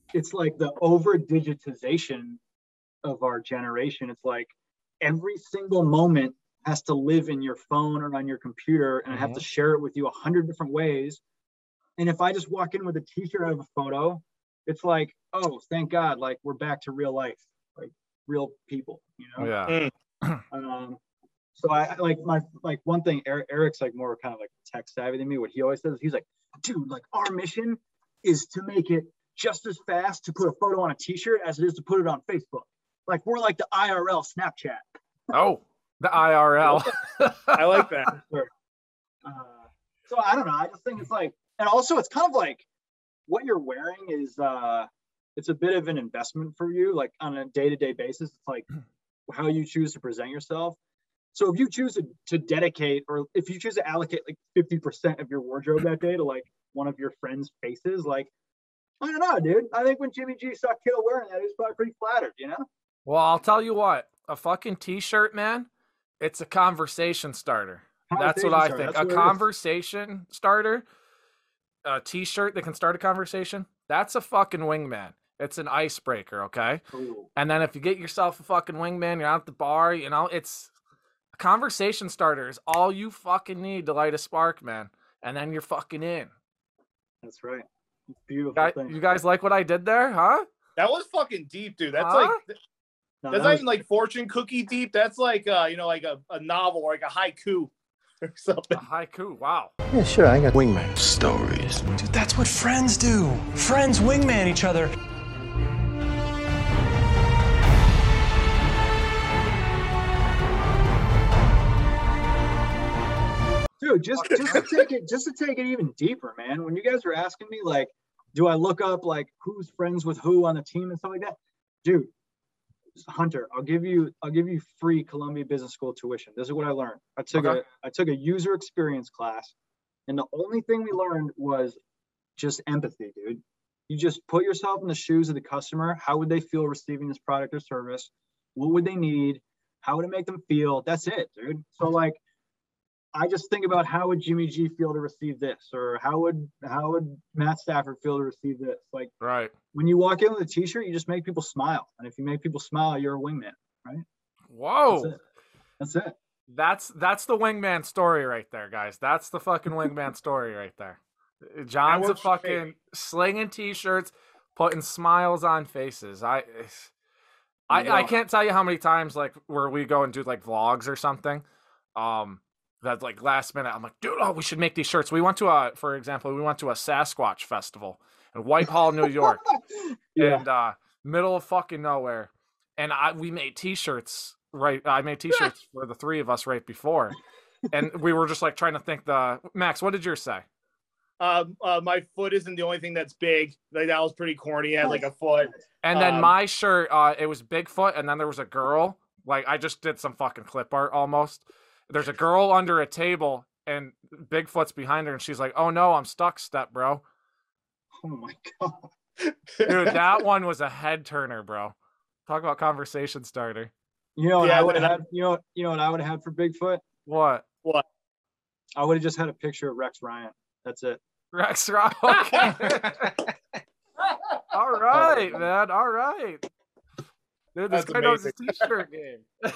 it's like the over digitization of our generation. It's like every single moment has to live in your phone or on your computer, and I have to share it with you a hundred different ways. And if I just walk in with a t-shirt of a photo, it's like, oh, thank God, like we're back to real life, like real people, you know? Yeah. um, so I like my, like one thing, Eric, Eric's like more kind of like tech savvy than me. What he always says, he's like, dude, like our mission is to make it just as fast to put a photo on a t-shirt as it is to put it on Facebook. Like we're like the I R L Snapchat. Oh, the I R L. I like that. Uh, so I don't know. I just think it's like, and also it's kind of like what you're wearing is, uh, it's a bit of an investment for you, like on a day-to-day basis. It's like how you choose to present yourself. So if you choose to, to dedicate, or if you choose to allocate like fifty percent of your wardrobe that day to like one of your friends' faces, like, I don't know, dude. I think when Jimmy G saw Kittle wearing that, he was probably pretty flattered, you know? Well, I'll tell you what, a fucking t-shirt, man, it's a conversation starter. That's what I Conversation think. starter. A That's what it is. conversation starter, a t-shirt that can start a conversation, that's a fucking wingman. It's an icebreaker, okay? Ooh. And then if you get yourself a fucking wingman, you're out at the bar, you know, it's a conversation starter is all you fucking need to light a spark, man. And then you're fucking in. That's right. Beautiful Guy- thing. You guys like what I did there, huh? That was fucking deep, dude. That's Huh? like No, that's that not was- even like fortune cookie deep. That's like uh, you know, like a, a novel or like a haiku or something. A haiku, wow. Yeah, sure, I got Wingman stories. Dude, that's what friends do. Friends wingman each other. Dude, just just to take it just to take it even deeper, man. When you guys were asking me, like, do I look up like who's friends with who on the team and stuff like that? Dude, Hunter, I'll give you I'll give you free Columbia Business School tuition. This is what I learned. I took Okay. a I took a user experience class, and the only thing we learned was just empathy, dude. You just put yourself in the shoes of the customer. How would they feel receiving this product or service? What would they need? How would it make them feel? That's it, dude. So like, I just think about how would Jimmy G feel to receive this, or how would how would Matt Stafford feel to receive this? Like Right. when you walk in with a t-shirt, you just make people smile, and if you make people smile, you're a wingman, right? Whoa. That's it. That's it. That's that's the wingman story right there, guys. That's the fucking wingman story right there. John's a works for me. fucking slinging t-shirts, putting smiles on faces. I, I, I can't tell you how many times like where we go and do like vlogs or something. Um, that like last minute, I'm like, dude, oh, we should make these shirts. We went to a, for example, we went to a Sasquatch festival in Whitehall, New York, Yeah. and uh, middle of fucking nowhere, and I we made t-shirts. Right, I made t-shirts for the three of us right before, and we were just like trying to think. The Max, what did yours say? Um, uh, my foot isn't the only thing that's big. Like that was pretty corny. I had like a foot. And then Um, my shirt, uh, it was Bigfoot, and then there was a girl. Like I just did some fucking clip art almost. There's a girl under a table, and Bigfoot's behind her, and she's like, "Oh no, I'm stuck, step bro." Oh my god. Dude, that one was a head turner, bro. Talk about conversation starter. You know what Yeah, I would have and I- had? You know what? You know what I would have had for Bigfoot? What? I would have just had a picture of Rex Ryan. That's it. Rex Rock. Okay. All right, man. All right. Dude, this That's guy knows his amazing. t-shirt game.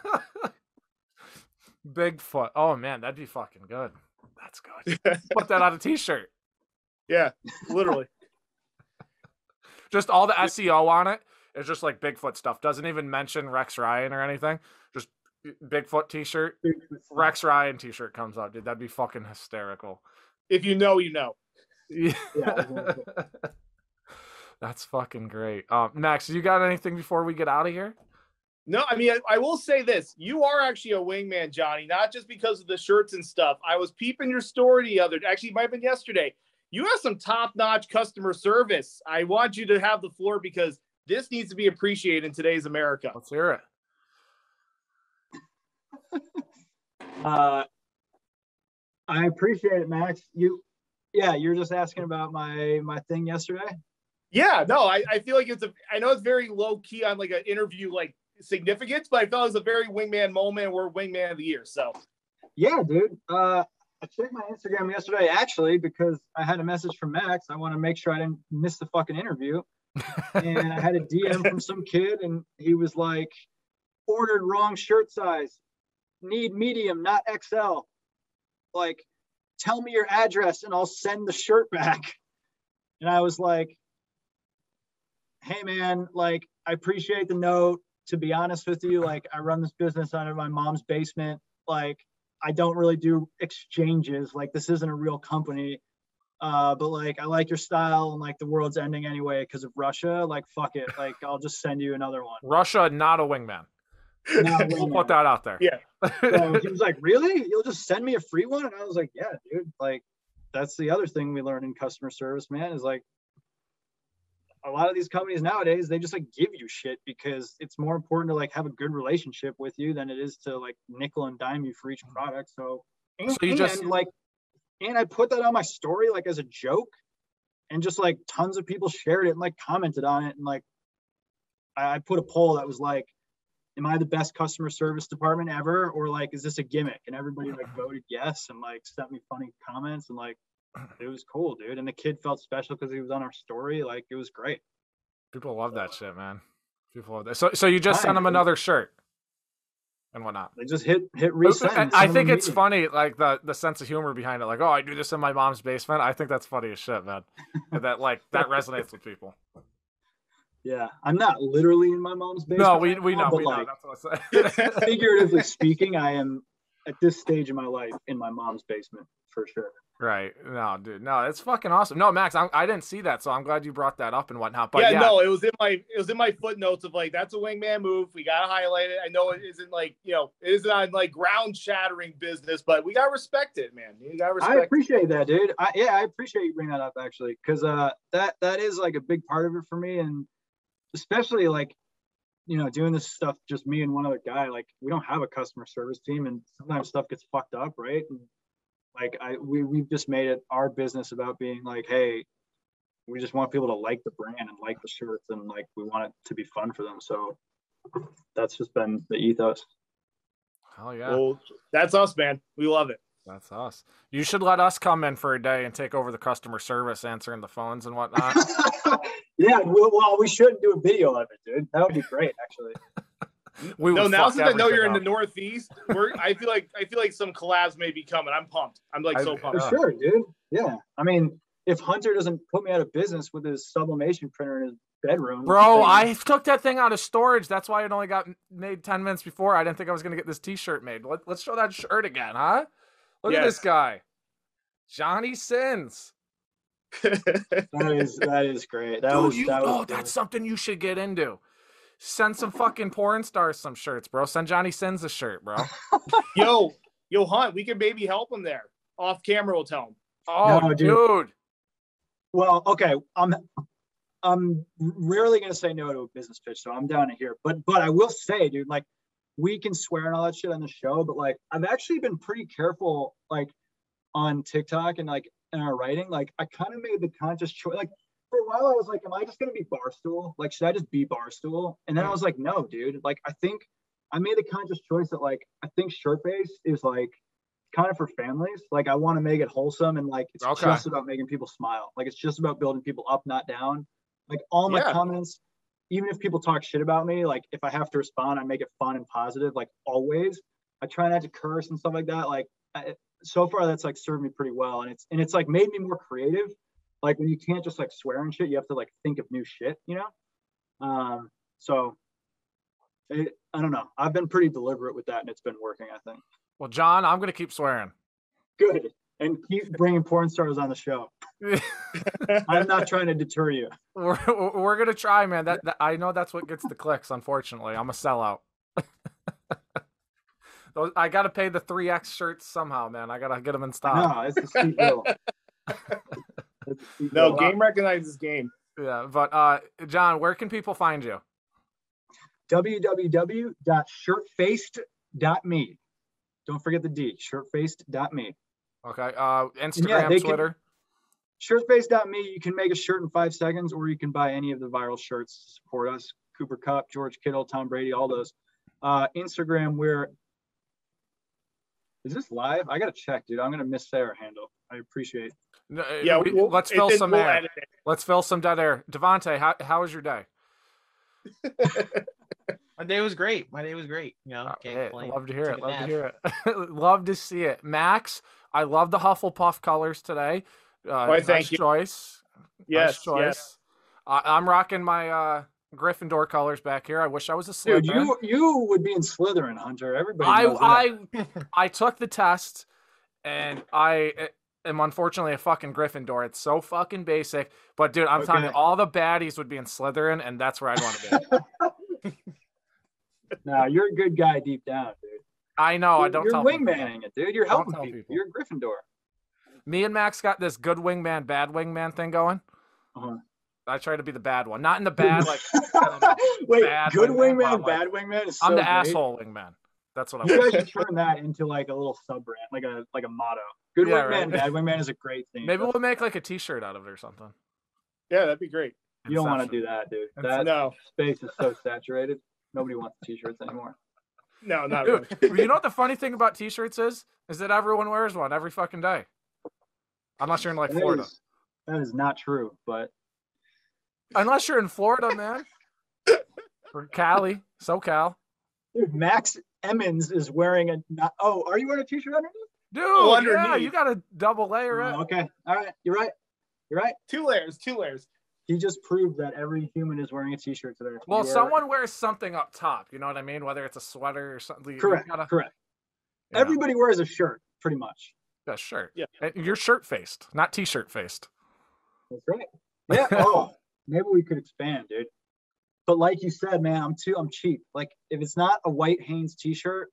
Bigfoot. Oh man, that'd be fucking good. That's good. Put that on a t-shirt. Yeah, literally. Just all the S E O on it is just like Bigfoot stuff. Doesn't even mention Rex Ryan or anything. Just Bigfoot t-shirt. Rex Ryan t-shirt comes out, dude. That'd be fucking hysterical. If you know, you know. Yeah. Yeah. That's fucking great. Um, Max, you got anything before we get out of here? No, I mean, I, I will say this. You are actually a wingman, Johnny, not just because of the shirts and stuff. I was peeping your story the other actually, it might have been yesterday. You have some top-notch customer service. I want you to have the floor because this needs to be appreciated in today's America. Let's hear it. Uh, I appreciate it, Max. You, yeah, you're just asking about my my thing yesterday. Yeah, no, I, I feel like it's a, I know it's very low key on like an interview, like significance, but I felt it was a very wingman moment. We're wingman of the year. So Yeah, dude. Uh, I checked my Instagram yesterday actually because I had a message from Max. I want to make sure I didn't miss the fucking interview. And I had a D M from some kid, and he was like, ordered wrong shirt size, need medium, not X L. Like, tell me your address and I'll send the shirt back. And I was like, hey man, like, I appreciate the note. To be honest with you, like, I run this business out of my mom's basement. Like, I don't really do exchanges. Like, this isn't a real company. Uh, but like, I like your style, and like, the world's ending anyway because of Russia. Like, fuck it. Like, I'll just send you another one. Russia, not a wingman. Not a We'll wingman. put that out there. Yeah. So he was like, really? You'll just send me a free one? And I was like, yeah, dude. Like, that's the other thing we learned in customer service, man, is like, a lot of these companies nowadays, they just like give you shit because it's more important to like have a good relationship with you than it is to like nickel and dime you for each product. So, and, So you just- and, like, and I put that on my story like as a joke, and just like tons of people shared it and like commented on it. And like, I I put a poll that was like, am I the best customer service department ever? Or like, is this a gimmick? And everybody like voted yes, and like sent me funny comments, and like, it was cool, dude. And the kid felt special because he was on our story. Like, it was great. People love that shit, man. People love that. So, so you just Fine, sent them dude. another shirt and whatnot. They just hit hit resend. And I send think them it's medium. funny, like the the sense of humor behind it. Like, oh, I do this in my mom's basement. I think that's funny as shit, man. And that like that resonates with people. Yeah, I'm not literally in my mom's basement. No, we right we now, know, but, we know. like, That's what I said. figuratively speaking, I am at this stage of my life in my mom's basement for sure. Right? No, dude. No, it's fucking awesome. No, Max, I, I didn't see that, so I'm glad you brought that up and whatnot. But yeah, yeah, no, it was in my it was in my footnotes of like, that's a wingman move. We gotta highlight it. I know it isn't like, you know, it isn't on like ground shattering business, but we gotta respect it, man. You gotta respect I appreciate that, dude. I, yeah, I appreciate you bringing that up actually, because uh, that that is like a big part of it for me, and especially like, you know, doing this stuff just me and one other guy. Like, we don't have a customer service team, and sometimes stuff gets fucked up, right? And like, I we we've just made it our business about being like, hey, we just want people to like the brand and like the shirts, and like, we want it to be fun for them. So that's just been the ethos. hell yeah, Well, that's us, man. We love it. that's us. You should let us come in for a day and take over the customer service, answering the phones and whatnot. Yeah, well, well, we should do a video of it, dude. That would be great, actually. We No, would now fuck since I know you're in the everything up. Northeast, we're I feel like I feel like some collabs may be coming. I'm pumped. I'm like so I- pumped. For Yeah. sure, dude. Yeah. I mean, if Hunter doesn't put me out of business with his sublimation printer in his bedroom, Bro, then- I took that thing out of storage. That's why it only got made ten minutes before. I didn't think I was going to get this t-shirt made. Let, let's show that shirt again, huh? Look at Yes. this guy. Johnny Sins. that is that is great. That Dude, was you, that was oh, cool. that's something you should get into. Send some fucking porn stars some shirts, bro. Send Johnny Sins a shirt, bro. Yo, yo, Hunt, we can maybe help him there. Off camera, we'll tell him. Oh, No, dude. dude. Well, okay. I'm I'm rarely gonna say no to a business pitch, so I'm down to here. But but I will say, dude, like, we can swear and all that shit on the show, but like, I've actually been pretty careful, like, on TikTok and like in our writing. Like, I kind of made the conscious choice. Like, for a while I was like, am I just gonna be Barstool? Like, should I just be Barstool? And then I was like, no, dude. Like, I think I made the conscious choice that like, I think Shirtface is like kind of for families. Like, I want to make it wholesome, and like, it's Okay. just about making people smile. Like, it's just about building people up, not down. Like, all my Yeah. comments, even if people talk shit about me, like, if I have to respond, I make it fun and positive. Like, always, I try not to curse and stuff like that. Like, I, so far that's like served me pretty well, and it's and it's like made me more creative. Like, when you can't just like swear and shit, you have to like think of new shit, you know. Um, so it, I don't know. I've been pretty deliberate with that, and it's been working, I think. Well, John, I'm going to keep swearing. Good. And keep bringing porn stars on the show. I'm not trying to deter you. we're we're going to try, man. That, that I know that's what gets the clicks, unfortunately. I'm a sellout. Those, I got to pay the three X shirts somehow, man. I got to get them in stock. No, it's a steep bill. It's a steep No, bill. game recognizes game. Yeah, but uh, John, where can people find you? w w w dot shirtfaced dot me. Don't forget the D, shirtfaced dot me. Okay, uh, Instagram, they can- Twitter. shirtfaced dot me, you can make a shirt in five seconds, or you can buy any of the viral shirts to support us. Cooper Kupp, George Kittle, Tom Brady, all those. Uh, Instagram, we're, is this live? I got to check, dude. I'm going to miss say our handle. I appreciate it. No, uh, Yeah, we- we'll, let's it- fill it- some we'll air. edit it. Let's fill some dead air. Devontae, how how was your day? My day was great. My day was great. You know, Uh, can't hey, complain. love to hear Took it. a Love to nap. hear it. Love to see it. Max, I love the Hufflepuff colors today. Uh, Why, nice thank you. choice. Yes, nice choice. yes. I, I'm rocking my uh, Gryffindor colors back here. I wish I was a Dude, Slytherin. you you would be in Slytherin, Hunter. Everybody I knows that. I I took the test, and I am unfortunately a fucking Gryffindor. It's so fucking basic. But dude, I'm telling you, Okay. all the baddies would be in Slytherin, and that's where I'd want to be. No, you're a good guy deep down, dude. I know. I You're- don't You're tell people. wingmanning it, dude. You're Don't helping tell people. people. You're a Gryffindor. Me and Max got this good wingman, bad wingman thing going. Uh-huh. I try to be the bad one, not in the bad like. Wait, bad good wingman, wingman, but, like, bad wingman is so I'm the great. asshole wingman. That's what I You want. guys should turn that into like a little sub brand, like a like a motto. Good Yeah, wingman, right. bad wingman is a great thing. Maybe That's- we'll make like a T-shirt out of it or something. Yeah, that'd be great. you don't want to Inception. do that, dude. Inception. That No, space is so saturated. Nobody wants t-shirts anymore. no, not Dude, really. you know what the funny thing about T-shirts is? Is that everyone wears one every fucking day. Unless you're in like That Florida. is- that is not true, but Unless you're in Florida, man. Or Cali, SoCal. dude, Max Emmons is wearing a. Not, oh, are you wearing a t-shirt underneath? Dude, Oh, yeah, underneath. you got to double layer it. Oh, okay, all right, you're right. You're right. Two layers, two layers. He just proved that every human is wearing a t-shirt today. Well, You are- someone wears something up top. You know what I mean? Whether it's a sweater or something. you Correct. gotta- Correct. you know, Everybody wears a shirt, pretty much. a shirt. Yeah. And you're shirt faced, not T-shirt faced. That's right. Yeah. Oh, maybe we could expand, dude. But like you said, man, I'm too. I'm cheap. Like if it's not a white Hanes t-shirt,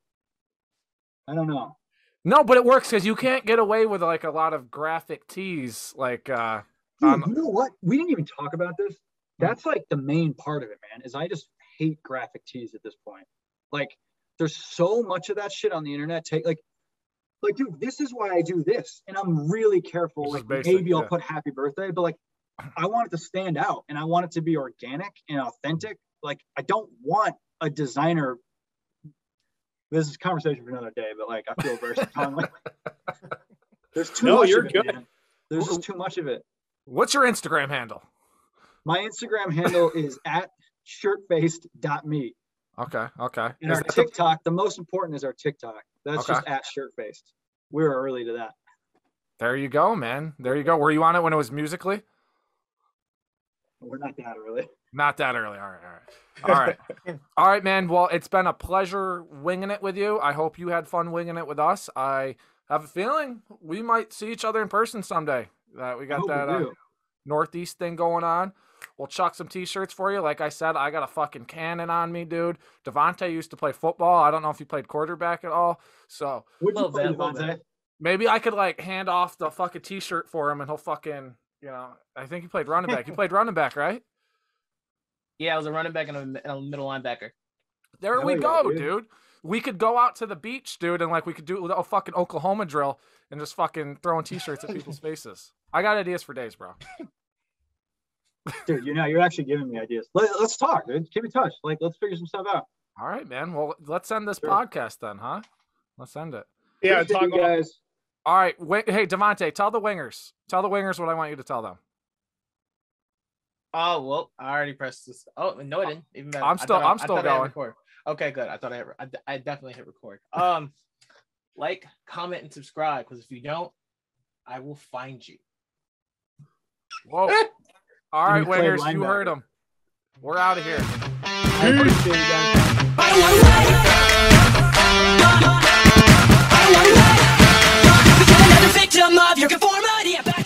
I don't know. No, but it works because you can't get away with like a lot of graphic tees. Like, uh, Dude, Um, you know what? We didn't even talk about this. That's like the main part of it, man. Is I just hate graphic tees at this point. Like, there's so much of that shit on the internet. Take like, like, dude, this is why I do this, and I'm really careful. This is Like, basic, maybe I'll yeah. put happy birthday, but like, I want it to stand out, and I want it to be organic and authentic. Like, I don't want a designer. This is a conversation for another day, but like, I feel very strongly. There's too No, much you're of it, good. man. There's just too much of it. what's your Instagram handle? My Instagram handle is at shirtfaced dot me. Okay, okay. And Is our that the- TikTok, the most important is our TikTok. That's Okay. just at shirtfaced. We were early to that. there you go, man. There you go. Were you on it when it was Musically? We're not that early. Not that early. All right, all right. All right. All right, man. Well, it's been a pleasure winging it with you. I hope you had fun winging it with us. I have a feeling we might see each other in person someday. That we I got hope that we uh, do. Northeast thing going on. We'll chuck some T-shirts for you. Like I said, I got a fucking cannon on me, dude. Devontae used to play football. I don't know if he played quarterback at all. So Would you Little play bit, little Devontae? bit. maybe I could like hand off the fucking T-shirt for him, and he'll fucking, you know, I think he played running back. He played running back, right? Yeah, I was a running back and a, and a middle linebacker. There Hell we yeah, go, dude. dude. We could go out to the beach, dude, and like we could do a fucking Oklahoma drill and just fucking throwing T-shirts at people's faces. I got ideas for days, bro. Dude, you know, you're actually giving me ideas. Let, let's talk, dude. Keep in touch. Like, let's figure some stuff out. All right, man. Well, let's end this Sure. podcast then, huh? Let's end it. Yeah, Appreciate talk you guys. All right. Wait, hey, Devontae, tell the wingers. Tell the wingers what I want you to tell them. Oh well, I already pressed this. Oh no, I didn't. Even better. I'm I still- thought I- I'm I still thought I hit going. record. Okay, good. I thought I hit. I, I definitely hit record. Um, like, comment, and subscribe. Because if you don't, I will find you. Whoa. All And right, you played wingers, you heard linebacker. them. We're out of here. I appreciate you guys. I don't wanna wait. I don't wanna wait. Become another victim of your conformity.